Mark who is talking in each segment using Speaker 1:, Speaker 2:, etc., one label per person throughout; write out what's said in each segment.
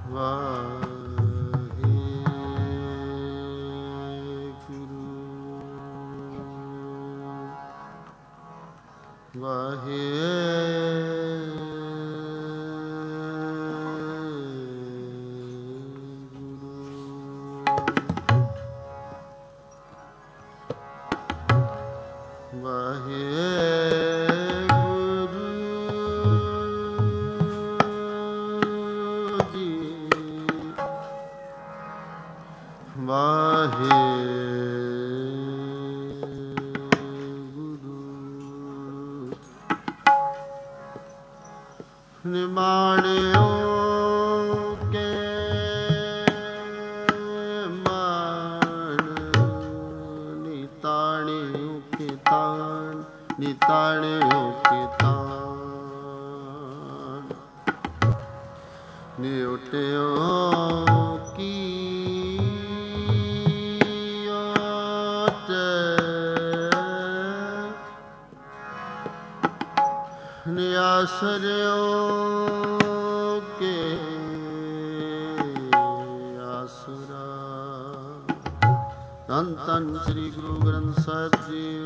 Speaker 1: ਧੰਨ ਧੰਨ ਸ੍ਰੀ ਗੁਰੂ ਗ੍ਰੰਥ ਸਾਹਿਬ ਜੀ।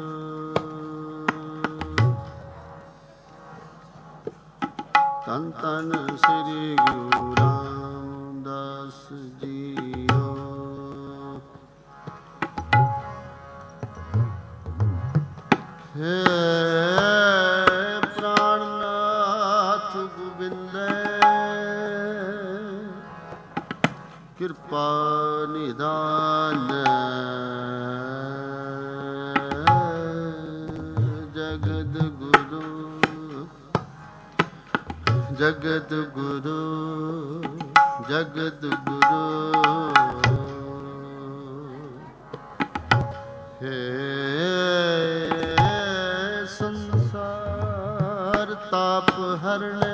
Speaker 1: ਧੰਨ ਧੰਨ ਸ੍ਰੀ ਗੁਰੂ ਰਾਮਦਾਸ ਜੀਓ। ਹੇ ਪ੍ਰਾਣਨਾਥ ਗੋਬਿੰਦੈ ਕਿਰਪਾ ਨਿਧਾਨ ਜਗਤ ਗੁਰੂ ਜਗਤ ਗੁਰੂ ਜਗਤ ਗੁਰੂ। ਹੇ ਸੰਸਾਰ ਤਾਪ ਹਰਣੇ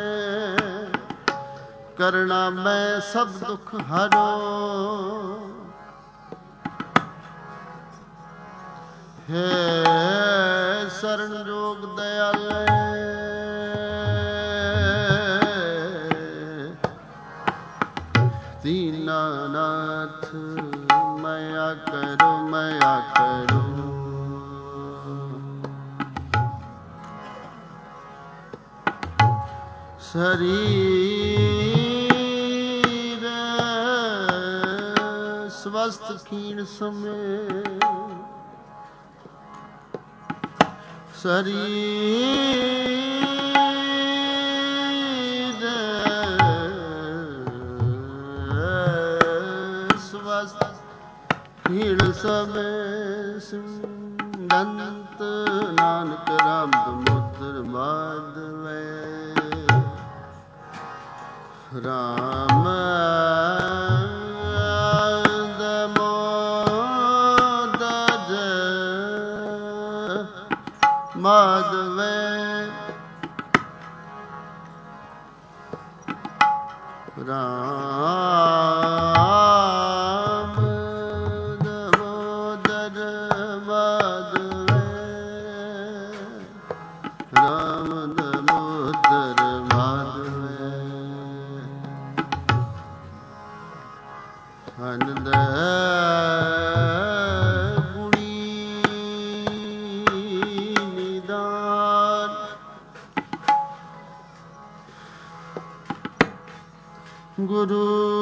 Speaker 1: ਕਰਣਾ ਮੈਂ ਸਭ ਦੁਖ ਹਰੋ। ਹੇ ਸਰਨ ਜੋਗ ਦਇਆਲੇ ਦੀਨਾਨਾਥ ਮਇਆ ਕਰੋ ਮਇਆ ਕਰੋ। ਸਰੀਰ ਸਵਸਥ ਖੀਣ ਸਮੇ ਸਰੀਰ ਸਵਸਥ ਖੀਣ ਸਮੇ ਸਿਮਰੰਤ ਨਾਨਕ ਰਾਮ ਮੁਦਰ ਮਾਧਵੈ। ਰਾਮ ਦਮੋਦਰ ਮਾਧਵੈ। ਰਾਮ ਦਮੋਦਰ ਮਾਧਵੈ। ਰਾਮ ਦਮੋਦਰ ਮਾਧਵੈ। ਆਨੰਦ ਗੁਣੀ ਨਿਦਾਨ ਗੁਰੂ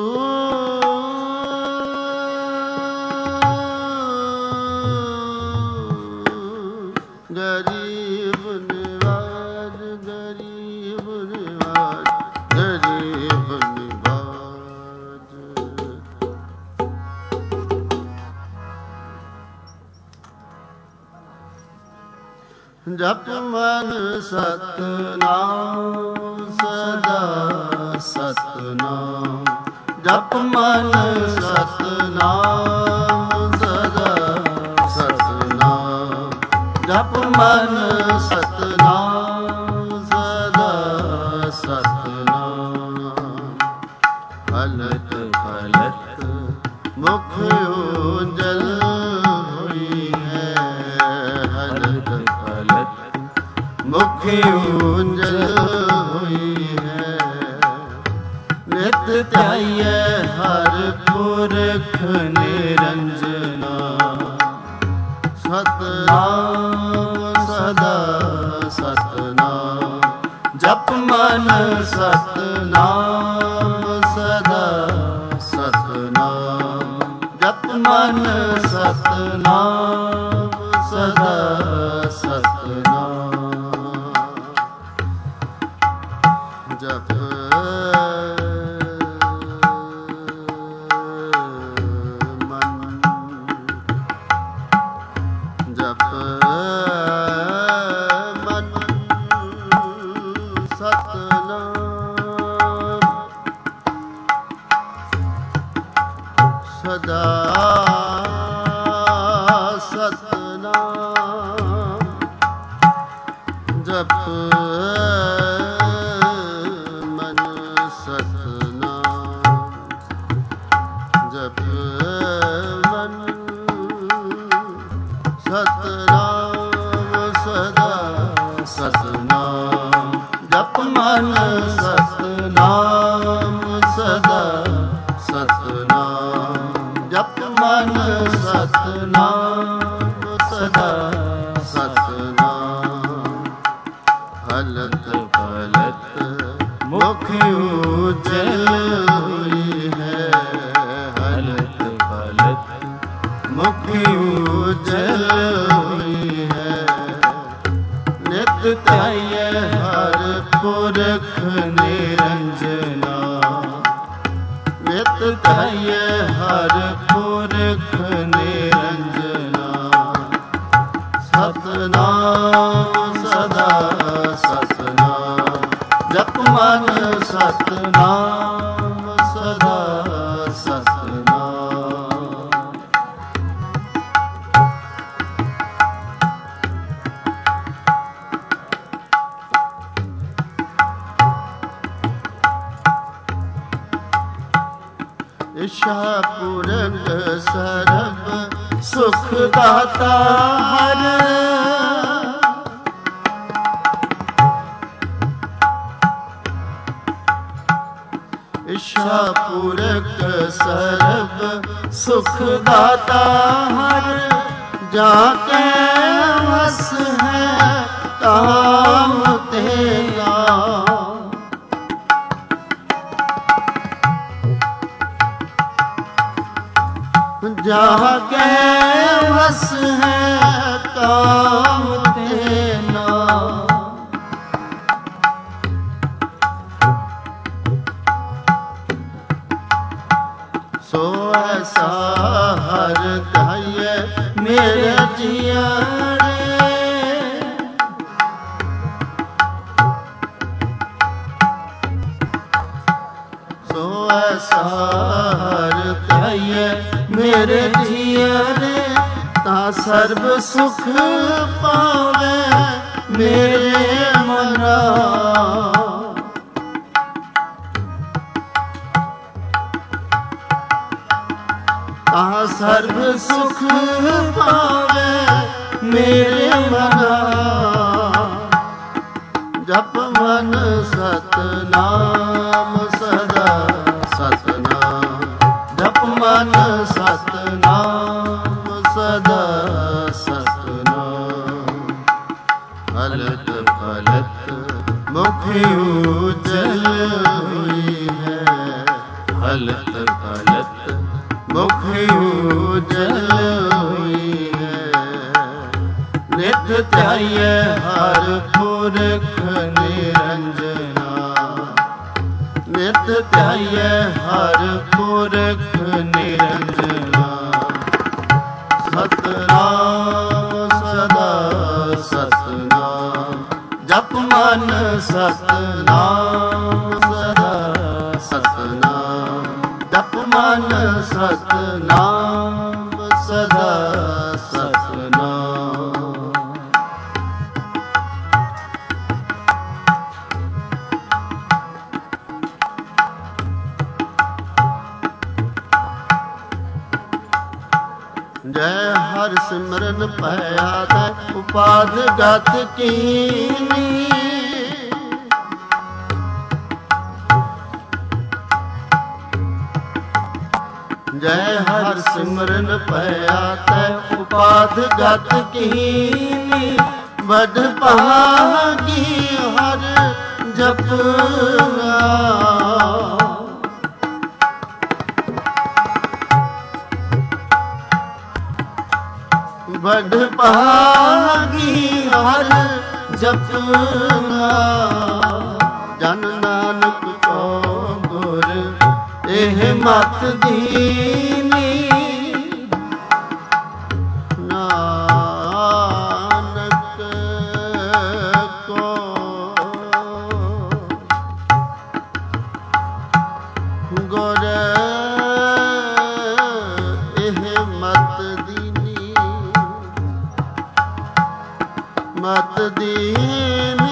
Speaker 1: ਗਰੀਬ ਨਿਵਾਜ ਗਰੀਬ ਨਿਵਾਜ ਗਰੀਬ ਨਿਵਾਜ। ਜਪ ਮਨ ਸਤਿਨਾਮ ਸਦਾ ਸਤਿਨਾਮ। ਜਪ ਮਨ ਸਤਿਨਾਮ ਸਦਾ ਸਤਿਨਾਮ। ਜਪ ਮਨ ਸਤਿਨਾਮ ਸਦਾ ਸਤਿਨਾਮ। ਹਲਤ ਹਲਤ ਮੁਖ ਉਜਲ ਹੋਈ ਹੈ। ਹਲਤ ਹਲਤ ਮੁਖ ਉਜਲ ਹੋਈ ਹੈ। ਨਿਤ ਨਿਤ ਧਿਆਈਐ ਹਰ ਪੁਰਖ ਨਿਰੰਜਨਾ। ਸਤਨਾਮ ਸਦਾ ਸਤਨਾਮ ਜਪ ਮਨ ਸਤਨਾਮ ਸਦਾ ਸਤਨਾਮ ਜਪ ਮਨ ਸਤਨਾਮ ਸਦਾ ਸਤਨਾਮ ਜਪ ਸਦਾ ਸਤਨਾਮ ਜਪ ਮਨ ਸਤਨਾਮ ਜਪ ਮਨ ਸਤਨਾਮ ਸਦਾ ਸਤਨਾਮ ਜਪ ਮਨ ਸਤਨਾਮ ਸਦਾ ਸਤਨਾਮ ਜਪ ਮਨ ਸਤਨਾਮ ਸਦਾ ਸਤਨਾਮ ਹਲਤ ਪਲਤ ਮੁਖ ਉਜਲ ਹੋਈ ਹੈ। ਹਲਤ ਪਲਤ ਮੁਖ ਉਜਲ ਹੋਈ ਹੈ। ਨਿਤ ਧਿਆਈਐ ਹਰ ਪੁਰਖ ਨਿਰੰਜਨਾ। ਨਿਤ ਧਿਆਈਐ ਹਰ ਪੁਰਖ ਨਿਰੰਜਨਾ। ਸਤਨਾਮ ਸਦਾ ਸਤਨਾਮ ਜਪ ਮਨ ਸਤਨਾਮ ਸਦਾ ਸਤਨਾਮ ਇਛਾ ਪੂਰਨ ਸਰਬ ਸੁਖ ਦਾਤਾ ਹਰ। ਇਛਾ ਪੂਰਕ ਸਰਬ ਸੁਖ ਦਾਤਾ ਹਰ। ਜਾ ਕੇ ਵਸ ਹੈ ਕਾਮ ਤੇਰਾ। जहाँ के वस है काम तेना। सो ऐसा हर ध्याये मेरे जिया सो ऐसा हर ध्याये मेरे जिया रे ता सर्ब सुख पावे मेरे मना। ता सर्ब सुख पावे मेरे मना। जप मन सतनाम सदा सतनाम जप मन सतनाम सदा सतनाम। हलत पलत मुख उजल हुई है। हलत पलत मुख उजल हुई है। नित ध्याये हर पुरख निरंजना। नित ध्याये हर पुरख निरंजना। सतनाम सदा सतनाम जप मन सतनाम सदा सतनाम जप मन सतनाम सदा सतनाम। जय हर सिमरन पयाद उपाध गत कीनी। ਜੈ ਹਰਿ ਸਿਮਰਨ ਭਇਆ ਤੈ ਉਪਾਧ ਗਤ ਕੀਨੀ ਬੜ ਭਾਗੀ ਹਰ ਜਪਨਾ ਬੜ ਭਾਗੀ ਹਰ ਜਪਨਾ ਜਨ ਨਾਨਕ ਕੋ ਗੁਰ ਇਹ ਮਤ ਦੀਨੀ ਨਾਨਕ ਕੋ ਗੁਰ ਇਹ ਮਤ ਦੀਨੀ ਮਤ ਦੀਨੀ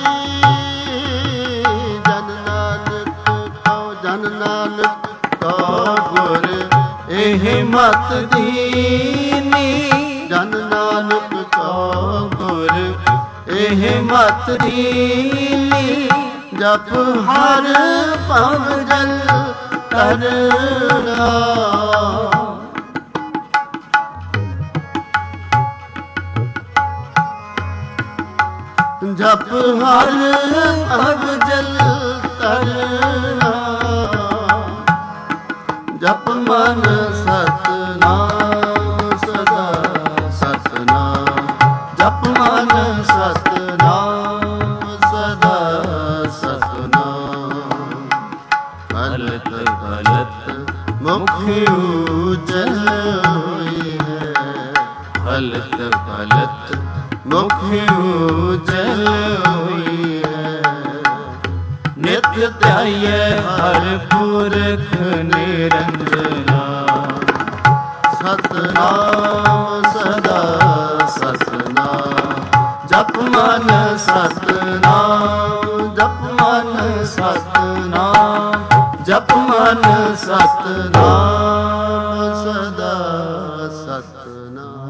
Speaker 1: ਜਨ ਨਾਨਕ ਕੋ ਗੁਰ ਇਹ ਮਤ ਦੀਨੀ ਜਨ ਨਾਨਕ ਕੋ ਗੁਰ ਇਹ ਮਤ ਦੀਨੀ ਜਪ ਹਰ ਭਵ ਜਲ ਤਰਨਾ ਜਪ ਹਰ ਭਵ ਜਲ ਤਰਨਾ ਜਪ ਮਨ ਸਤਨਾਮ ਸਦਾ ਸਤਨਾਮ ਜਪ ਮਨ ਸਤਨਾਮ ਸਦਾ ਸਤਨਾਮ ਹਲਤ ਹਲਤ ਮੁਖ ਉਜਲ ਹੋਈ ਹੈ ਹਲਤ ਹਲਤ ਮੁਖ ਉਜਲ ਹੋਈ ਹੈ ਨਿਤ ਧਿਆਈਐ ਹਰਿ ਪੁਰਖ ਨਿਰੰਜਨਾ ਸਤਨਾਮ ਸਦਾ ਸਤਨਾਮ ਜਪ ਮਨ ਸਤਨਾਮ ਜਪ ਮਨ ਸਤਨਾਮ ਜਪ ਮਨ ਸਤਨਾਮ ਸਦਾ ਸਤਨਾਮ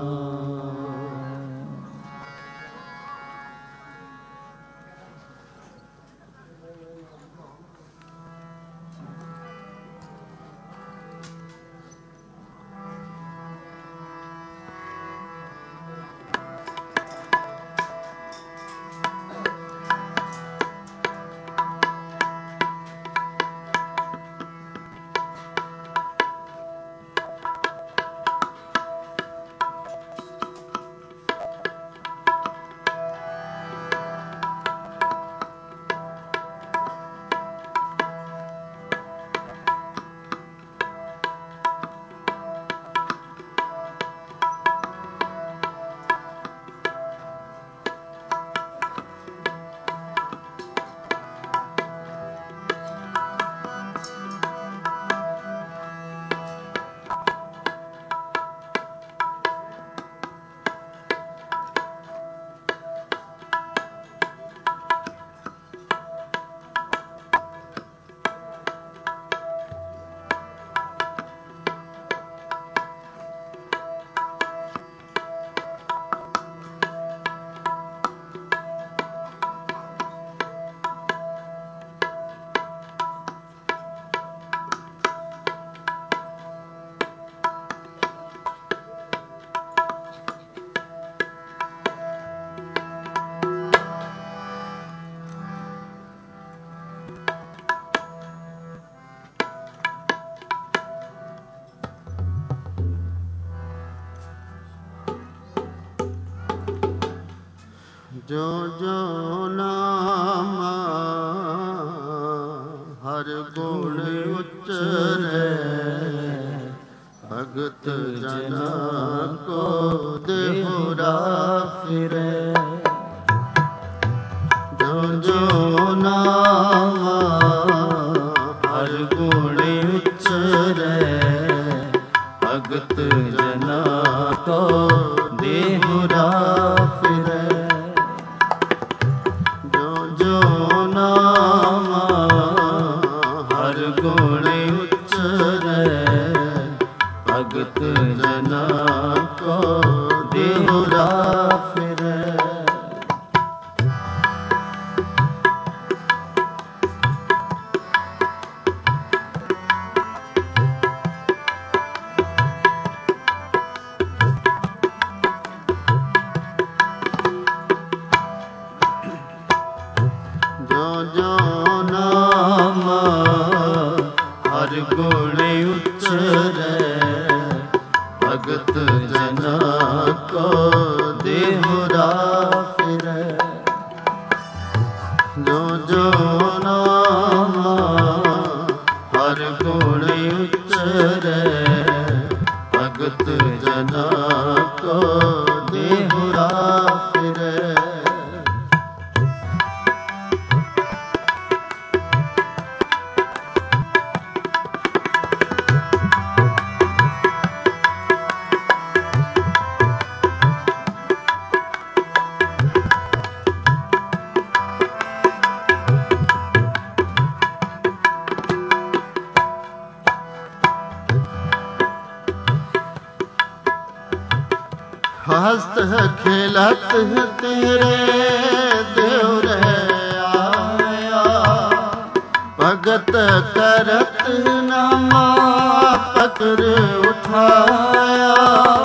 Speaker 1: ਜੋ ਜੋ ਨਾਮ ਹਰ ਗੁਣ ਉਚਰੈ ਭਗਤ ਜਨਾ ਕੋ ਦੇਹੁਰਾ ਫਿਰੈ ਜੋ ਜੋ ਨਾਮ ਹਰ ਗੁਣ ਉਚਰੈ ਭਗਤ ਜਨਾ ਕੋ ਦੇਹੁਰਾ ਫਿਰੈ ਗੁਣ ਉਚਰੈ ਭਗਤ ਜਨਾ ਕੋ ਦੇਹੁਰਾ ਫਿਰੈ गुण उच्चरै भगत जना को देहुरा फिरै। जो जो नाम हर गुण उच्चरै भगत जना को देहुरा फिरै। हस्त खेलत तेरे देव आया भगत करत नामा पकड़ उठाया।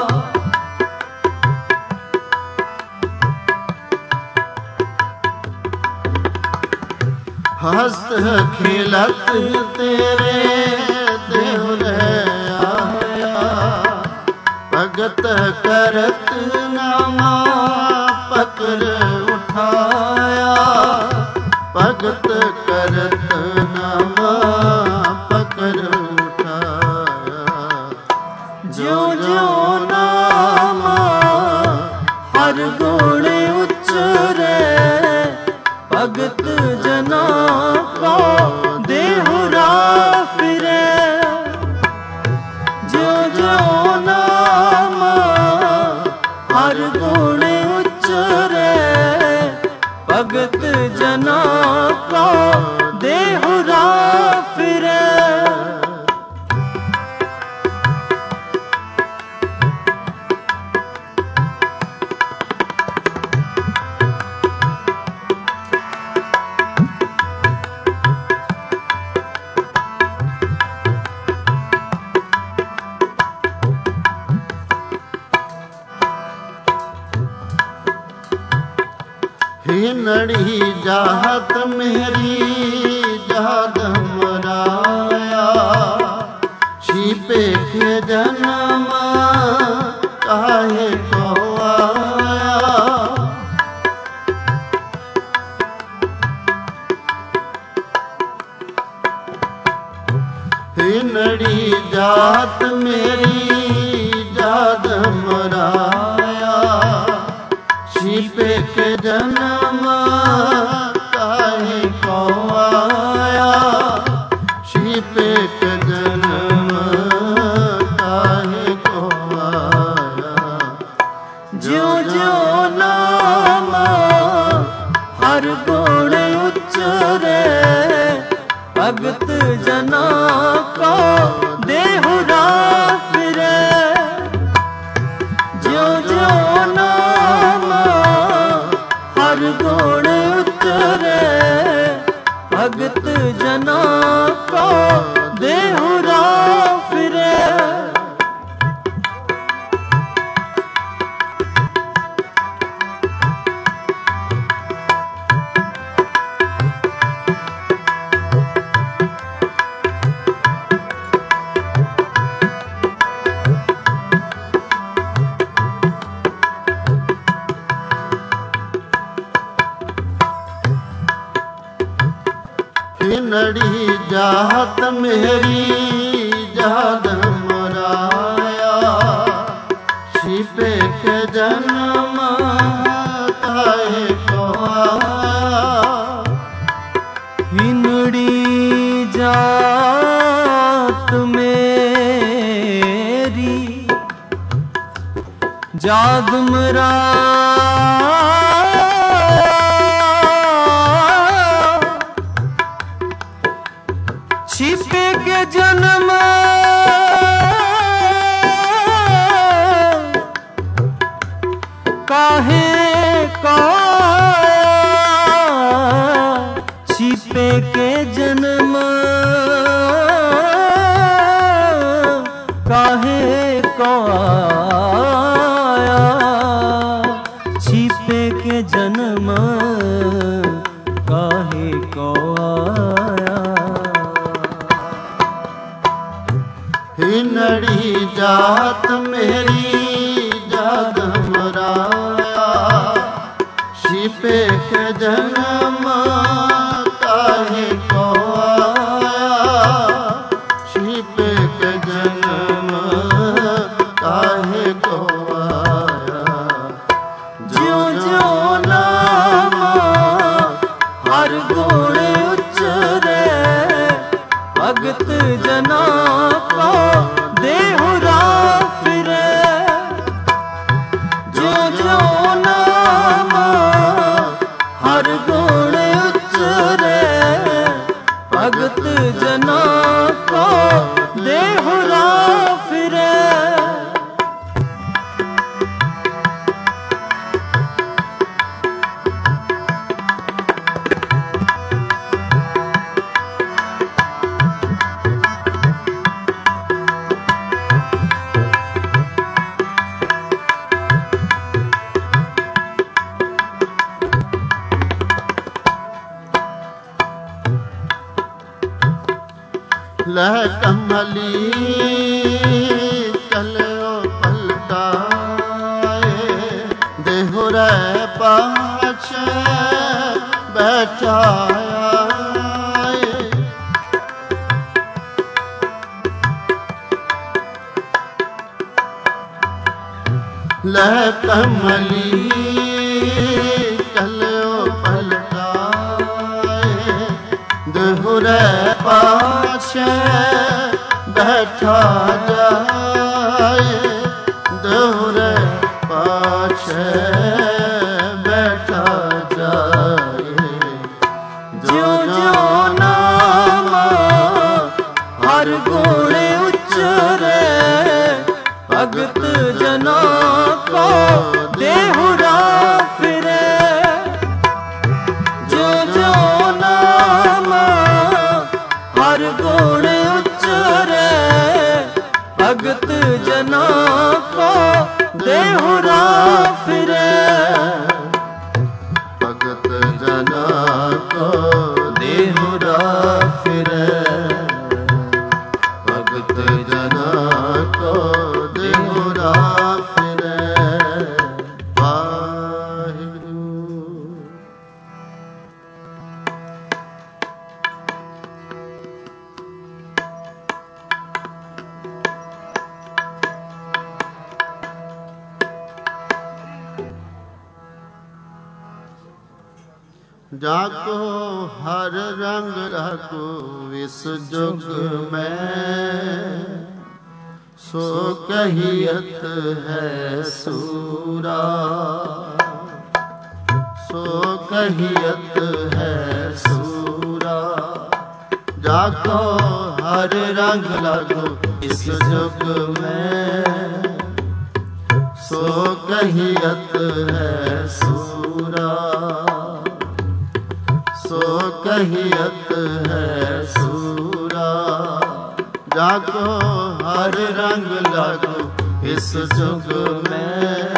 Speaker 1: हस्त खेलत तेरे देव आया भगत करत नामा पकड़ उठाया। भगत करत नामा पकड़ उठाया। जो जो नामा हर गुण उच्चरै भगत जना को देहुरा फिरै। जो जो हर गुण उच्चरै भगत जना को देहुरा फिरै। हिनड़ी जाहत मेरी जाद मराया छिपे के जन्म काहे को आया। हिनड़ी जात मेरी जाद मराया छिपे के जन्म काहे को आया। छिपे के जन्म काहे को आया। जो जो नाम हर गुण उच्चरै भगत जना को देहुरा फिरै। जो जो हर गुण उच्चरै भगत जना को देहुरा फिरै। हिनड़ी जात मेरी जाद मराया छिपे के जन्म काहे को आया। हिनड़ी जात मेरी जाद मराया छिपे के जन्म काहे का छिपे के जन्म काहे को आया। छिपे के जन्म काहे को आया।
Speaker 2: हिनड़ी जात मेरी जात मराया, छिपे के जन्म काहे को आया, छिपे के जन्म काहे को आया।
Speaker 1: ज्यों ज्यों नाम हर गुण उच्चरे, भगत जना को देहुरा फिरे। ज्यों ज्यों नाम हर गुण उच्चरे, भगत जना को देहुरा फिरे।
Speaker 2: लह कमली चलो पलटाए, देहुरे पाछ बैठाया। लह कमली चलो पलटाए, देहुरे पाछ बैठा जाए, देहुरे पाछ बैठा जाए।
Speaker 1: ज्यों ज्यों नाम हर गुण उच्चरे, भगत जना को देहुरा फिरे। ज्यों ज्यों नाम हर गुण उच्चरे, भगत जना को देहुरा फिरे।
Speaker 2: भगत जना को देहुरा फिरे, भगत जना को देहुरा फिरे। वाहिगुरू। जाको हर रंग रखो इस जुग में, सो कहियत है सूरा, सो कहियत है सूरा। जाको हर रंग लगो इस जुग में, सो कहियत है सूरा, सो कहियत है सूरा। जाको हर रंग लगो इस जुग में,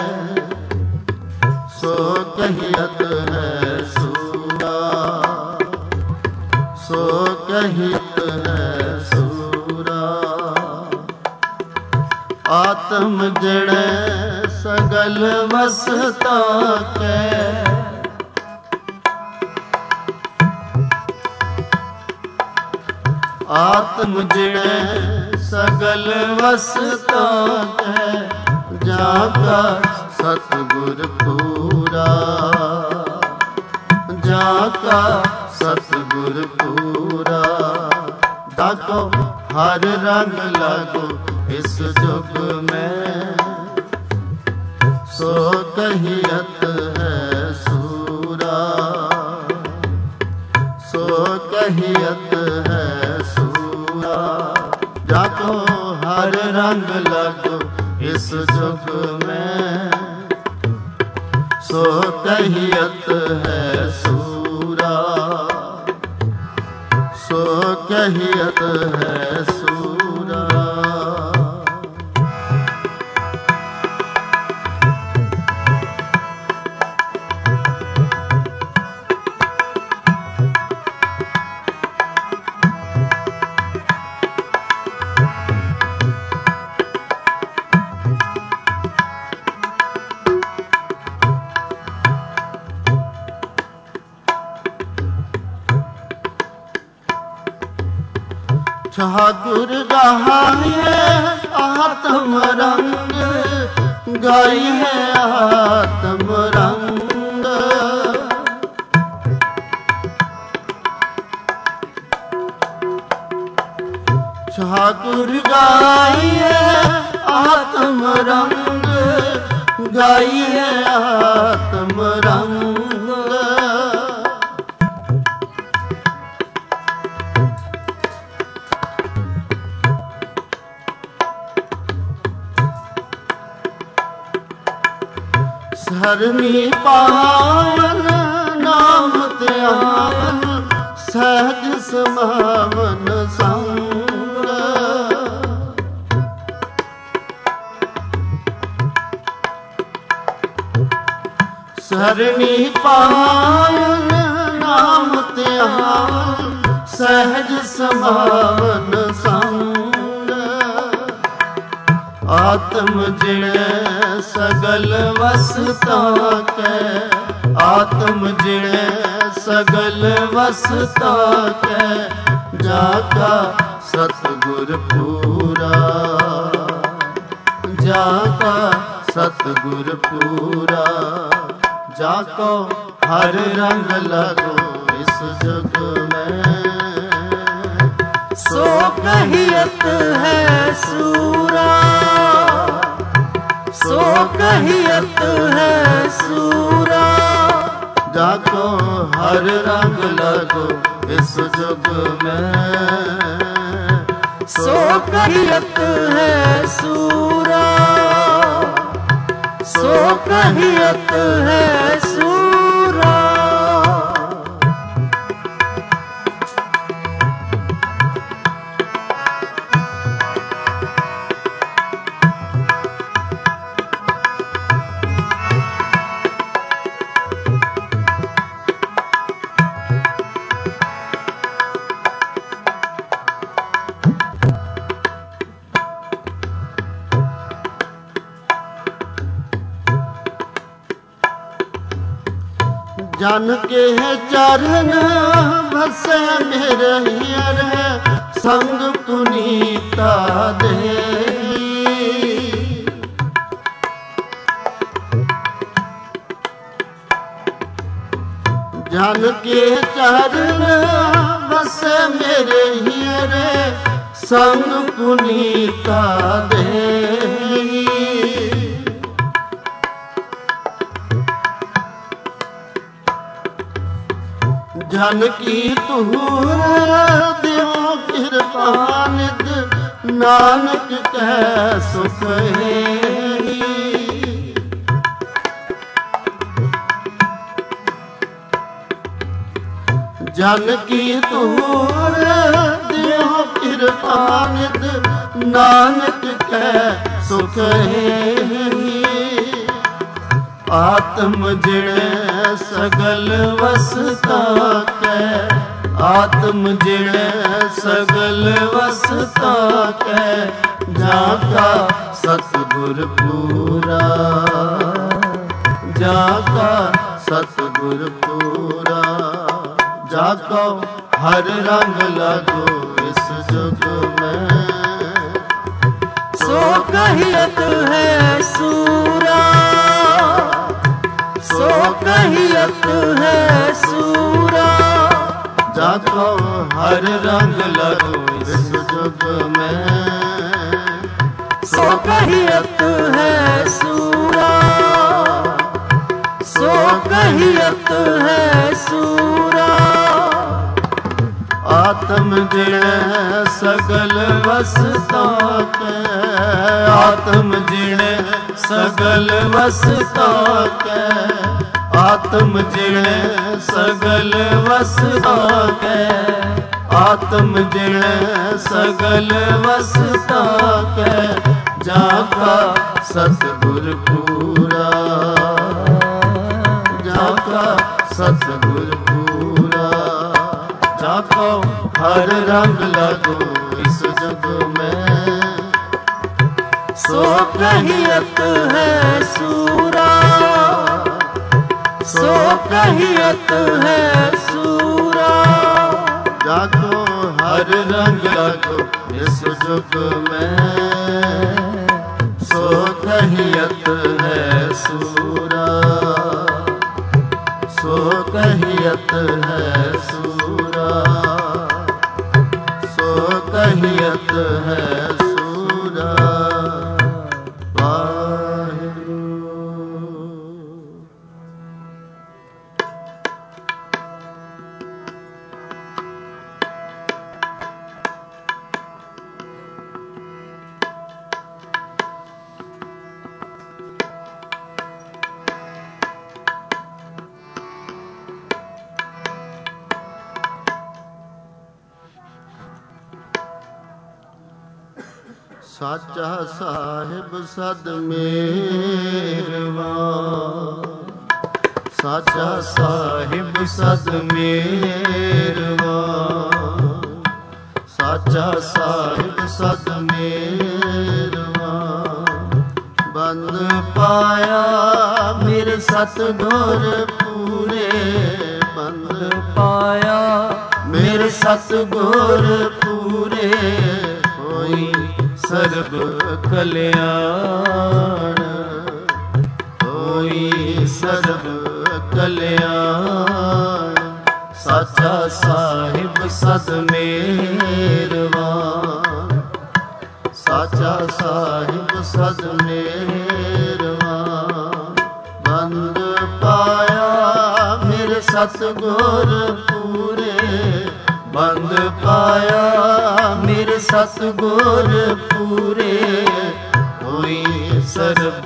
Speaker 2: सो कहियत है सूरा, सो कहियत है सूरा। आत्म जड़े सगल वसता के, आत्म जड़े सगल वसता है, जाका सतगुर पूरा, जाका सतगुर पूरा। जाको हर रंग लगो इस जुग में, सो कहियत है सूरा, सो कहियत है सूरा। जाको हर रंग लगो इस जुग में, सो कहियत है सूरा, सो कहियत है सूरा। ठाकुर गाये आत्म रंग, गाई है आत्म रंग। ठाकुर गाये आत्म रंग, गाई है आत्म रंग। सरनी पावन नाम ध्यान, सहज समावन संग। सरनी पावन नाम ध्यान, सहज समावन संग। आत्म जिणे सगल वसता कै, आत्म जिणे सगल वसता कै। जाका सतगुर पूरा, जाका सतगुर पूरा। जाको हर रंग लगो इस जग में,
Speaker 1: सो कहियत है सूरा, सो कहियत है सूरा।
Speaker 2: जाको हर रंग लगो इस जुग में,
Speaker 1: सो कहियत है सूरा, सो कहियत है सूरा।
Speaker 2: जन के चरण बसे मेरे हियर, संग पुनीता दे। जन के चरण बसे मेरे हियर, संग पुनीता दे। जन की तूर दियो कृपा नित, नानक कह सुख है। जन की तूर दियो कृपा नित, नानक कह सुख है। आत्म जिणे सगल वसता कै, आत्म जिणे सगल वसता कै। जाका सतगुर पूरा, जाका सतगुर पूरा। जाको हर रंग लगो इस जुग में,
Speaker 1: सो कहियत है सूरा, सो कहियत है सूरा।
Speaker 2: जाको हर रंग लगो इस जुग में,
Speaker 1: सो कहियत है सूरा, सो कहियत है सूरा।
Speaker 2: आत्म जिणे सगल वसता कै, आत्म जिणे सगल वसता कै। आत्म जिणे सगल वसता कै, आत्म जिणे सगल वसता कै। जाका सतगुर पूरा, जाका सतगुर पूरा। जाको हर रंग लगो इस जग में,
Speaker 1: सो कहियत है सूरा, सो कहियत है सूरा।
Speaker 2: जाको हर हर रंग लगो इस जुग में, सो कहियत है सूरा, सो कहियत है सूरा, सो कहियत है सूरा। ਸਾਚਾ ਸਾਹਿਬ ਸਦ ਮੇਰਵਾਨ, ਸਾਚਾ ਸਾਹਿਬ ਸਦ ਮੇਰਵਾਨ, ਸਾਚਾ ਸਾਹਿਬ ਸਦ ਮੇਰਵਾਨ। ਬੰਦ ਪਾਇਆ ਮੇਰੇ ਸਤਿਗੁਰ ਪੂਰੇ, ਬੰਦ ਪਾਇਆ ਮੇਰੇ ਸਤਿਗੁਰ ਪੂਰੇ, ਹੋਈ ਸਰਬ ਕਲਿਆਣ, ਹੋਈ ਸਰਬ ਕਲਿਆਣ। ਸਾਚਾ ਸਾਹਿਬ ਸਦ ਮੇਰਵਾਨ, ਸਾਚਾ ਸਾਹਿਬ ਸਦ ਮੇਰਵਾਨ। ਬੰਦ ਪਾਇਆ ਮੇਰੇ ਸਤਿਗੁਰ ਪੂਰੇ, ਬੰਦ ਪਾਇਆ ਮੇਰੇ ਸਤਿਗੁਰ ਪੂਰੇ, ਹੋਈ ਸਰਬ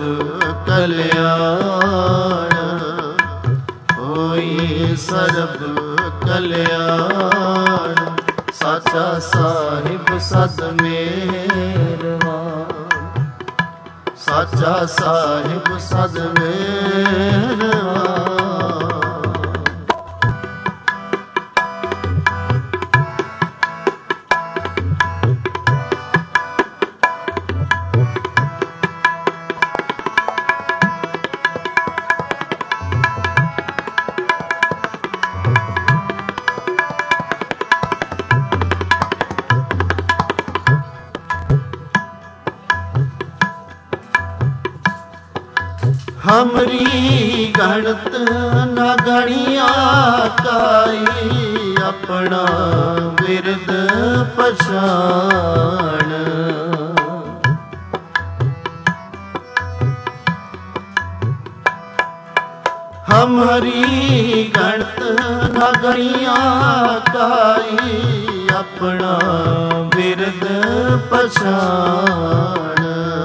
Speaker 2: ਕਲਿਆਣ, ਹੋਈ ਸਰਬ ਕਲਿਆਣ। ਸਾਚਾ ਸਾਹਿਬ ਸਦ ਮੇਰਵਾਨ, ਸਾਚਾ ਸਾਹਿਬ ਸਦ ਮੇਰਵਾਨ। हमरी गणत न गणिया काई, अपना बिरद पछाण। हमरी गणत न गणिया काई, अपना बिरद पछाण।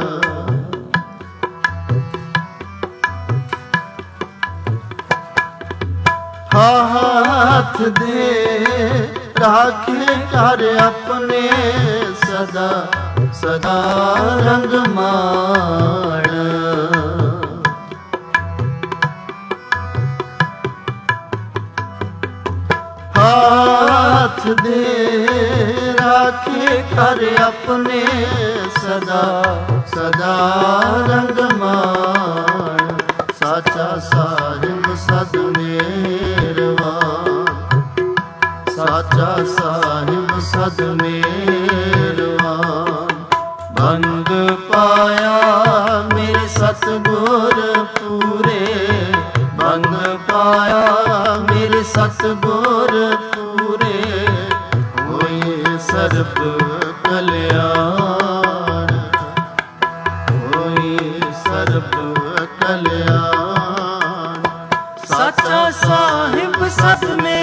Speaker 2: हाथ दे राखे कर अपने, सदा सदा रंग मान। हाथ दे राखे कर अपने, सदा सदा रंग मान। साचा साहिब सद मेरवान, साचा साहिब सद मेरवान। बंद पाया मेरे सतगुर पूरे, बंद पाया मेरे सतगुर पूरे, होए सर्ब कल्याण, होए सर्ब कल्याण।
Speaker 1: साचा साहिब सद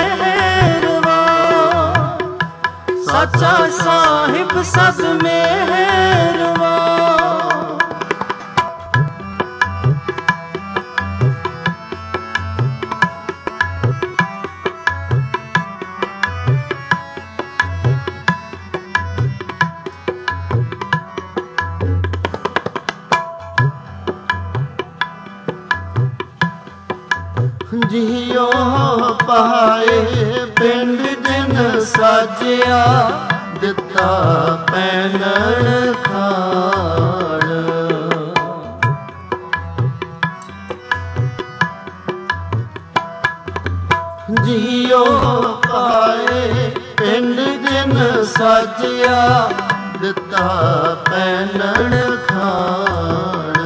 Speaker 1: मेहरबान, साचा साहिब सद मेहरबान।
Speaker 2: जियो पाए पिंड जिन साजिया, दिता पैनण खाण। जियो पाए पिंड जिन ਜਿਨ ਸਾਜਿਆ ਦਿੱਤਾ ਪਹਿਨਣ ਖਾਣ।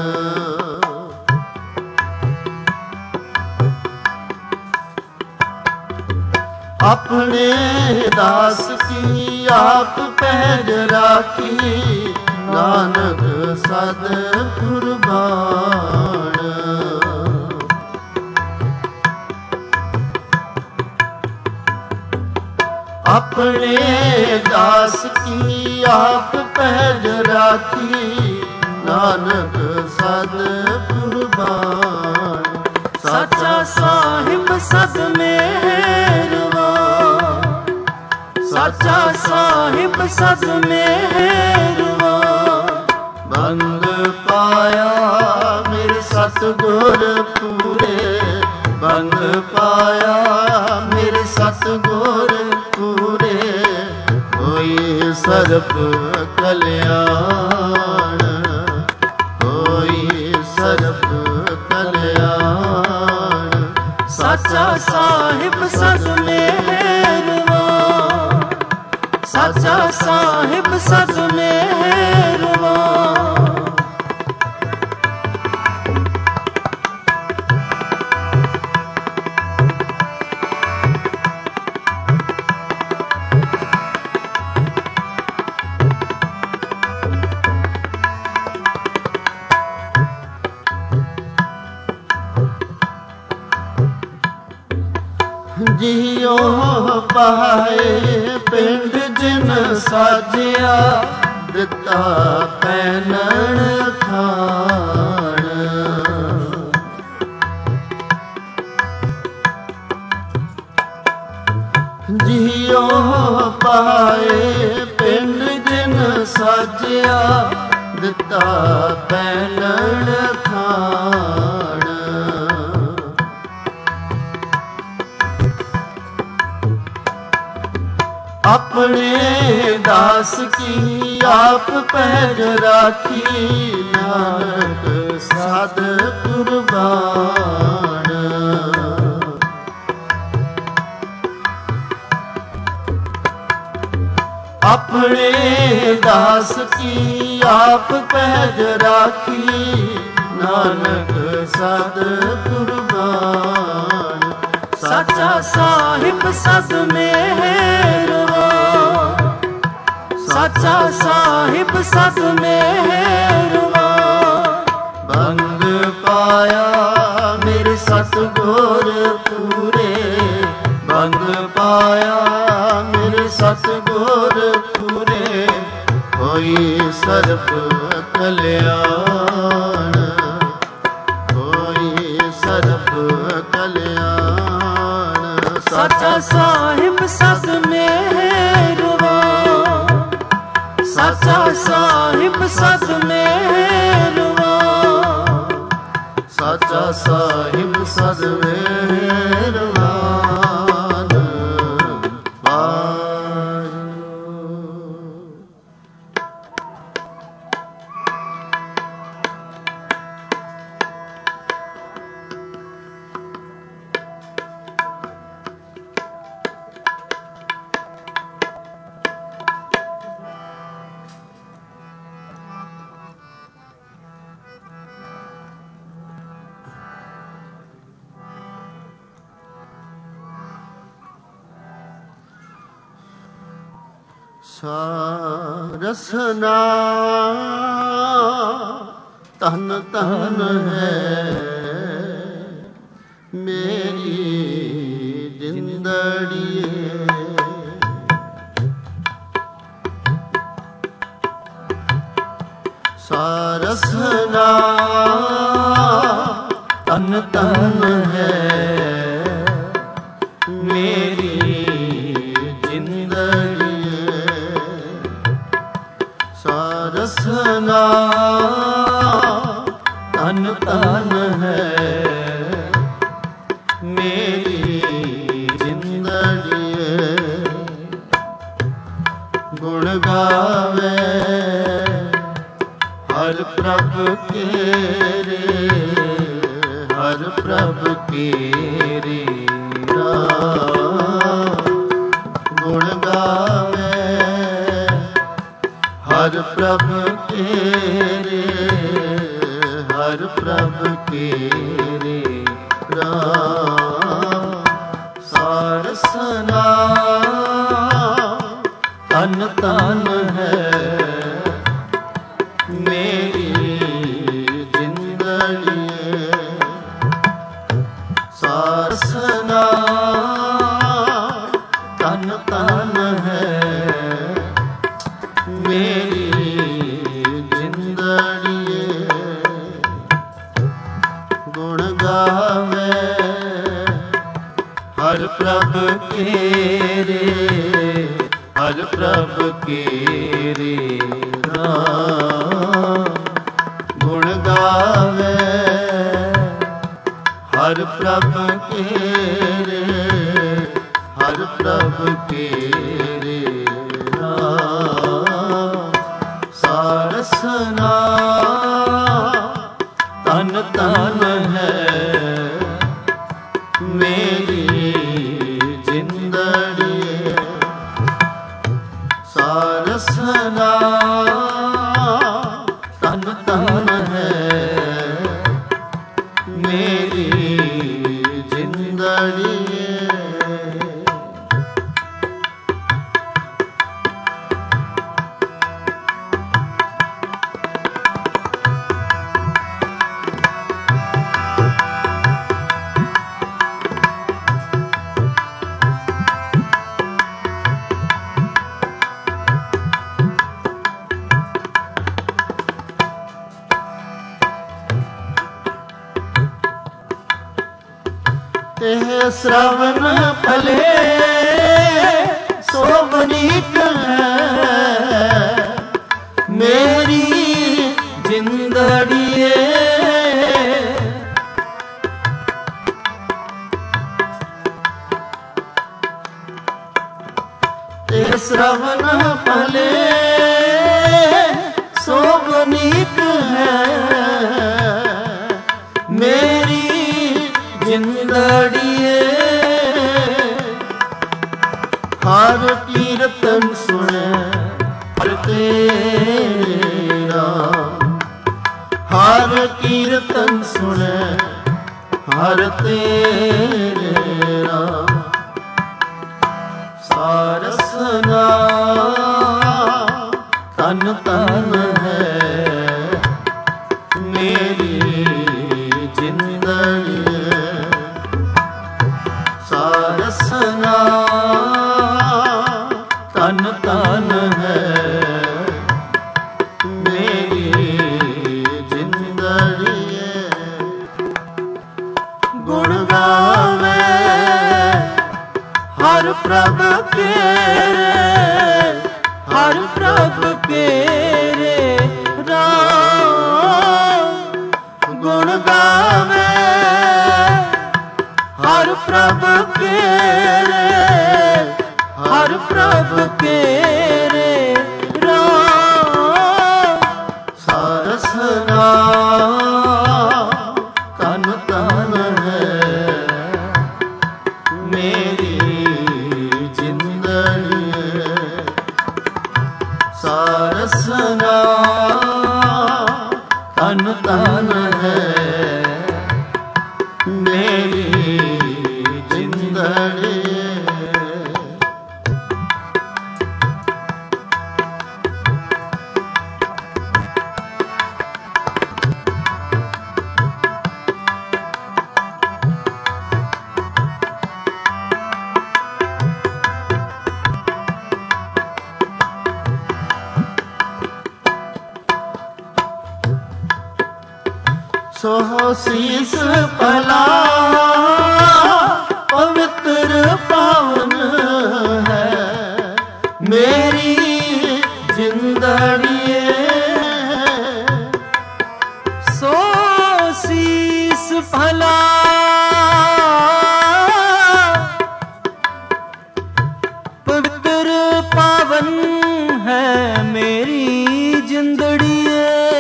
Speaker 2: ਆਪਣੇ ਦਾਸ ਕੀ ਆਪ ਪਹਿਜ ਰਾਖੀ ਨਾਨਕ ਸਦ ਕੁਰਬਾਨ। ਆਪਣੇ ਦਾਸ ਕੀ ਆਪ ਪਹਿਜ ਰਾਖੀ ਨਾਨਕ ਸਦ ਕੁਰਬਾਨ।
Speaker 1: ਸਾਚਾ ਸਾਹਿਬ ਸਦ ਮੇਹਰਬਾਨ, ਸਾਚਾ ਸਾਹਿਬ ਸਦ ਮੇਹਰਬਾਨ।
Speaker 2: ਬੰਦ ਪਾਇਆ ਮੇਰੇ ਸਤਿਗੁਰ ਪੂਰੇ, ਬੰਦ ਪਾਇਆ ਮੇਰੇ ਸਤਿਗੁਰ ਪੂਰੇ। ਹੋਈ ਸਰਬ ਕਲਿਆਣ, ਹੋਈ ਸਰਬ ਕਲਿਆਣ।
Speaker 1: ਸਾਚਾ ਸਾਹਿਬ ਸਦ ਮੇਹਰਬਾਨ, ਸਾਚਾ ਸਾਹਿਬ ਸਦ ਮੇਹਰਬਾਨ।
Speaker 2: ਜਿਉ ਪਾਏ ਪਿੰਡ ਜਿਨ ਸਾਜਿਆ ਦਿੱਤਾ ਪਹਿਨਣ ਖਾਣ। ਜਿਉ ਪਾਏ ਪਿੰਡ ਜਿਨ ਸਾਜਿਆ ਦਿੱਤਾ ਪਹਿਨਣ ਖਾਣ। ਆਪਣੇ ਦਾਸ ਕੀ ਆਪ ਪਹਿਜ ਰਾਖੀ ਨਾਨਕ ਸਦ ਕੁਰਬਾਨ। ਆਪਣੇ ਦਾਸ ਕੀ ਆਪ ਪਹਿਜ ਰਾਖੀ ਨਾਨਕ ਸਦ ਕੁਰਬਾਨ।
Speaker 1: ਸਾਚਾ ਸਾਹਿਬ ਸਦ ਮੇਹਰਬਾਨ, ਸਾਚਾ ਸਾਹਿਬ ਸਦ ਮੇਹਰਬਾਨ।
Speaker 2: ਬੰਦ ਪਾਇਆ ਮੇਰੇ ਸਤਿਗੁਰ ਪੂਰੇ, ਬੰਦ ਪਾਇਆ ਮੇਰੇ ਸਤਿਗੁਰ ਪੂਰੇ। ਹੋਈ ਸਰਬ ਕਲਿਆਣ, ਹੋਈ ਸਰਬ ਕਲਿਆਣ।
Speaker 1: ਸਾਚਾ ਸਾਹਿਬ ਸਦ ਮੇਹਰਬਾਨ, ਸਾਚਾ ਸਾਹਿਬ ਸਦ ਮੇਹਰਬਾਨ।
Speaker 2: ਸਾਚਾ ਸਾਹਿਬ ਸਦ ਮੇਹਰਬਾਨ। ਰਸਨਾ ਤਨ ਤਨ ਹੈ ਮੇਰੀ ਜਿੰਦੜੀਏ। ਸਾਰਸਨਾ ਤਨ ਤਨ ਹੈ ਮੇਰੀ ਰਸਨਾ ਤਨ ਤਨ ਹੈ ਮੇਰੀ ਜਿੰਦੜੀਏ। ਗੁਣ ਗਾਵੇ ਹਰ ਪ੍ਰਭ ਕੇਰੇ, ਹਰ ਪ੍ਰਭ ਕੇਰੇ ਗੁਣ ਗਾਵੇ प्रभ केरे, हर प्रभ केरे राम। सारसना तन तन है मेरी जिंदड़ी, सारसना तन तन है मेरी जिंदड़ी। गुण गावे हर प्रभ केरे, हर प्रभ केरे राम। गुण गावे हर प्रभ केरे, हर प्रभ केरे राम। सारसना तन तन है मेरी जिंदड़ी, सारसना तन तन है मेरी जिंदड़ी। तेह श्रवण फले सोवनीक है मेरी जिंदड़िए। तेह श्रवण फले सोवनीक है मेरी जिंदड़िए। हर कीर्तन सुने हर तेरे राम, हर कीर्तन सुने हर तेरे राम। सारसना तन तन है मेरी जिंदड़ी, सारसना तन तन है मेरी जिंदड़ी। गुण गावे हर प्रभ केरे, हर प्रभ केरे राम। गुण गावे हर प्रभ केरे, हर प्रभ केरे राम। सारसना तन तन है मेरी जिंदड़ी, सारसना तन तन है मेरी जिंदड़ी। सो शीस पला पवित्र पावन है मेरी जिंदड़िए।
Speaker 1: सो शीस फला पवित्र पावन है मेरी जिंदड़िए।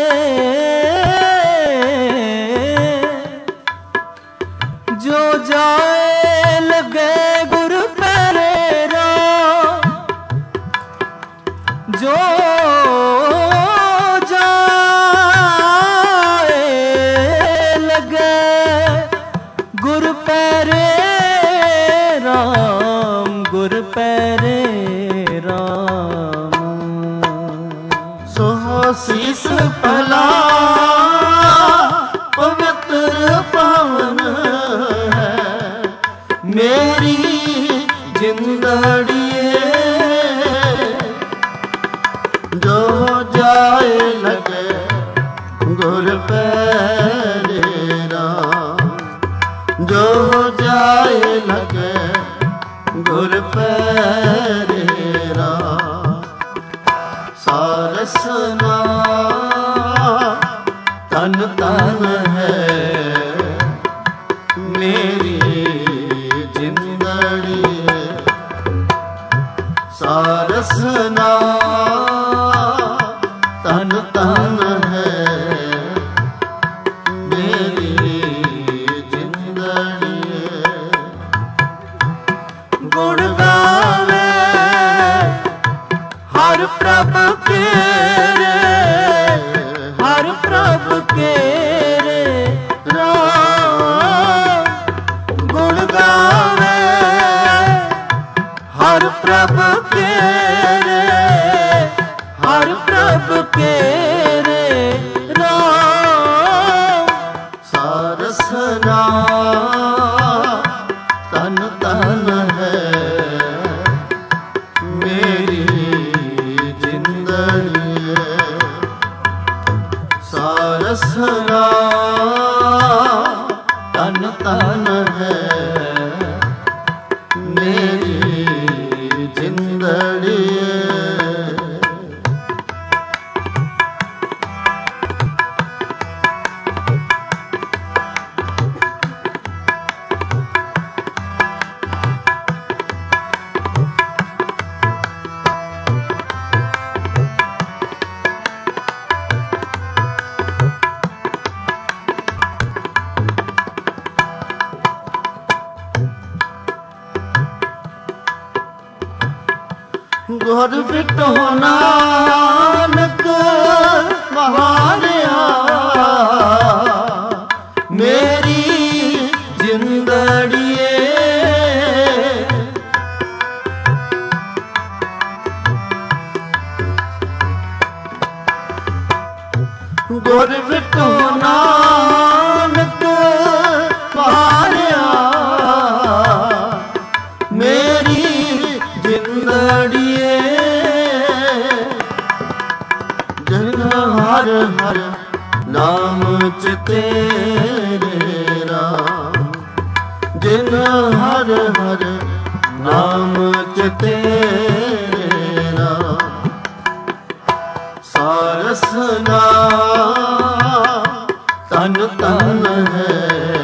Speaker 1: जो जाए लगे गुर पैरेरा, जो
Speaker 2: ਜਿੰਦੜੀਏ ਜੋ ਜਾਏ ਲਗੇ ਗੁਰ ਪੈਰੇ ਰਾਮ, ਜੋ ਜਾਏ ਲਗੇ ਗੁਰ ਪੈਰੇ ਰਾਮ। ਸਾਰਸ ਨਾਮ ਤਨ ਤਨ ਹੈ ਮੇਰੀ ਜਿੰਦੜੀ, ਸਾਰਸ ਨਾਮ ਤਨ ਤਨ ਹੈ ਮੇਰੀ ਜਿੰਦੜੀ। ਗੁਣ ਗਾਵੇ ਹਰ ਪ੍ਰਭ ਕੇਰੇ, ਹਰ ਪ੍ਰਭ ਕੇਰੇ ਰਾਮ। ਗੁਣ ਗਾਵੇ ਹਰ ਪ੍ਰਭ ਕੇਰੇ, ਹਰ ਪ੍ਰਭ ਕੇਰੇ ਰਾਮ। ਸਾਰਸ ਨਾਮ ਤਨ ਤਨ ਹੈ ਮੇਰੀ ਜਿੰਦੜੀ, ਸਾਰਸ ਨਾਮ ਤਨ ਤਨ ਹੈ ਮੇਰੀ ਜਿੰਦੜੀ। ਗੁਰ ਬਿਟੋ ਨਾਨਕ ਵਾਰਿਆ ਮੇਰੀ ਜਿੰਦੜੀਏ। ਗੁਰ ਬਿਟੋ ਨਾਨਕ ਵਾਰਿਆ ਮੇਰੀ ਜਿੰਦੜੀਏ। ਜਨ ਹਰ ਹਰ ਨਾਮ ਚਿਤੇਰੇ ਰਾਮ, ਜਿਨ ਹਰ ਹਰ ਨਾਮ ਚਿਤੇਰੇ ਰਾਮ। ਸਾਰਸ ਨਾਮ ਤਨ ਤਨ ਹੈ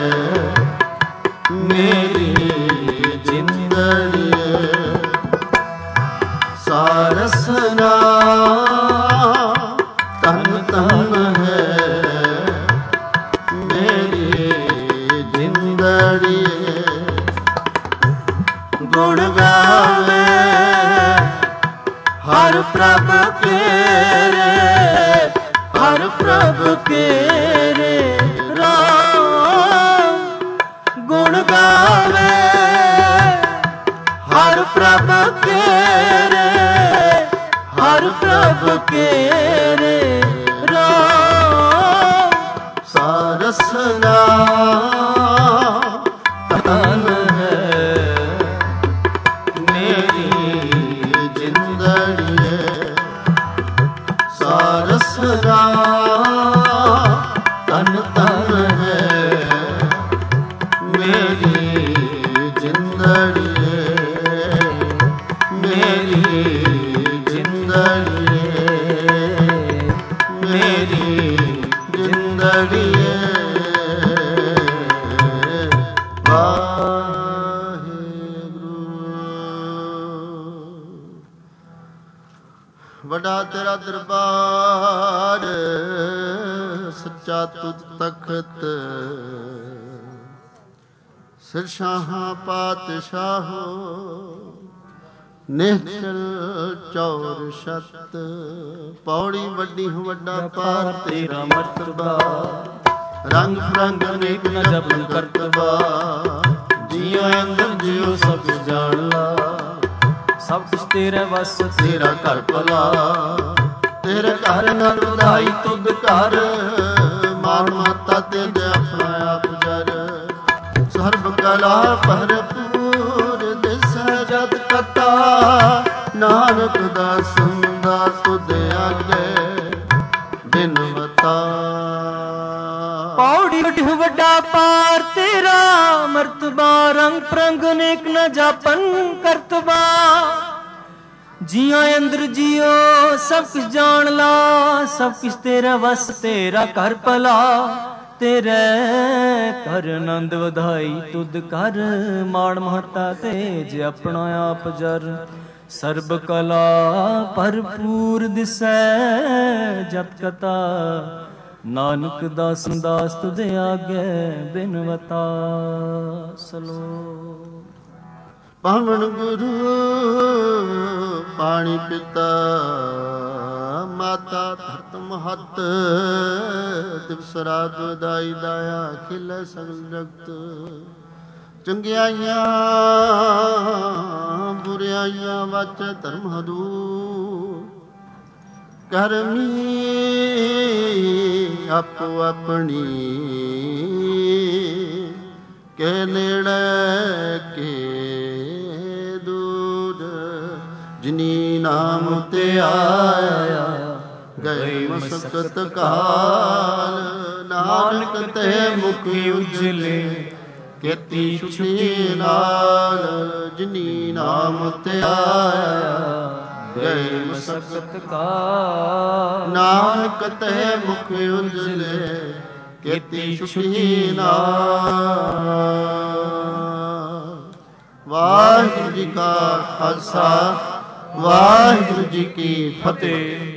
Speaker 2: ਮੇਰੀ ਜਿੰਦੜੀ, ਸਾਰਸ ਨਾਮ ਤਨ ਤਨ ਹੈ ਮੇਰੀ ਜਿੰਦੜੀ। ਗੁਣ ਗਾਵੇ ਹਰ ਪ੍ਰਭ ਕੇਰੇ, ਹਰ ਪ੍ਰਭ ਕੇਰੇ ਰਾਮ। ਗੁਣ ਗਾਵੇ ਹਰ ਪ੍ਰਭ ਕੇਰੇ, ਹਰ ਪ੍ਰਭ ਕੇਰੇ ਰਾਮ। ਸਾਰਸ ਨਾਮ ਤਨ ਹੈ ਮੇਰੀ ਜਿੰਦੜੀ, ਸਾਰਸ ਨਾਮ ਤਨ ਤਨ ਹੈ ਮੇਰੀ ਜਿੰਦੜੀ, ਮੇਰੀ ਜਿੰਦੜੀ, ਮੇਰੀ ਜਿੰਦੜੀ। ਵੱਡਾ ਤੇਰਾ ਦਰਬਾਰ ਸੱਚਾ ਤੁਧ ਤਖਤ, ਸਿਰਸ਼ਾਹਾਂ ਪਾਤਸ਼ਾਹੋ ਨਿਹਚਲ ਚੌਰ ਛਤ। ਪੌੜੀ ਵੱਡੀ ਵੱਡਾ ਪਾਰ ਤੇਰਾ ਮਰਤਬਾ, ਰੰਗ ਫਰੰਗ ਅਨੇਕ ਨ ਜਪਨ ਕਰਤਬਾ। ਜੀਉ ਅੰਦਰ ਜਿਉ ਸਭ ਜਾਣ ਲਾ, ਸਭ ਕੁਛ ਤੇਰੇ ਵਸ ਤੇਰਾ ਘਰ ਭਲਾ। ਤੇਰੇ ਘਰ ਨਾਲ ਵਧਾਈ ਤੁਧ ਘਰ, ਮਾਨ ਮਾਤਾ ਤੇ ਆਪਣਾ ਆਪ ਜਰ। ਸਰਬ ਕਲਾ ਭਰਪੂਰ ਦਿਸੈ ਜਤ ਕਤ ਨਾਨਕ ਦਾਸਨ ਦਾ ਤੁਧ ਆਗੇ ਬਿਨਵਤਾ।
Speaker 1: ਪੌੜੀ ਵੱਡਾ ਪਾਰ ਤੇਰਾ ਮਰਤਬਾ, ਰੰਗ ਪ੍ਰੰਗ ਅਨੇਕ ਨ ਜਾਪਨ ਕਰਤਬਾ। ਜੀਆਂ ਅੰਦਰ ਜੀਓ ਸਭ ਕੁਛ ਜਾਣ ਲਾ, ਸਭ ਕੁਛ ਤੇਰਾ ਵਸ ਤੇਰਾ ਘਰ ਭਲਾ। ਤੇਰੇ ਕਰ ਆਨੰਦ ਵਧਾਈ ਤੁਧ ਕਰ, ਮਾਣ ਮਹਤਾ ਤੇਜ ਆਪਣਾ ਆਪ ਜਰ। ਸਰਬ ਕਲਾ ਭਰਪੂਰ ਦਿਸੈ ਜਪ ਕਥਾ, ਨਾਨਕ ਦਾਸਨ ਦਾਸ ਤੁਧ ਆਗੇ ਬਿਨਵਤਾ। ਸਲੋਕ।
Speaker 2: ਪਵਨ ਗੁਰੂ ਪਾਣੀ ਪਿਤਾ, ਮਾਤਾ ਧਰਤ ਮਹਤ। ਦਿਵਸ ਰਾਤ ਦਾਈ ਦਾਇਆ ਖਿਲੇ ਸਗਲ ਜਗਤ। ਚੰਗਿਆਈਆਂ ਬੁਰਿਆਈਆਂ ਵਾਚੈ ਧਰਮ ਹਦੂਰ। ਕਰਮੀ ਆਪੋ ਆਪਣੀ ਕੇ ਨੇੜੇ ਕੇ ਦੂਰ। ਜਿਨੀ ਨਾਮ ਤੇ ਆਇਆ ਗਏ ਮਸਕਤ ਕਾਲ। ਨਾਨਕ ਤੇ ਮੁਖ ਉਜਲੇ ਕੀਤੀ ਛੁਟੀ ਨਾਲ। ਜਿਨੀ ਨਾਮ ਤੇ ਆਇਆ ਗਏ ਮਸਕਤ ਕਾਲ। ਨਾਨਕ ਤੇ ਮੁਖ ਉਜਲੇ ਕੀਤੀ ਛੁਟੀ ਨਾਲ। ਵਾਹਿਗੁਰੂ ਜੀ ਕਾ ਖਾਲਸਾ, ਵਾਹਿਗੁਰੂ ਜੀ ਕੀ ਫਤਿਹ।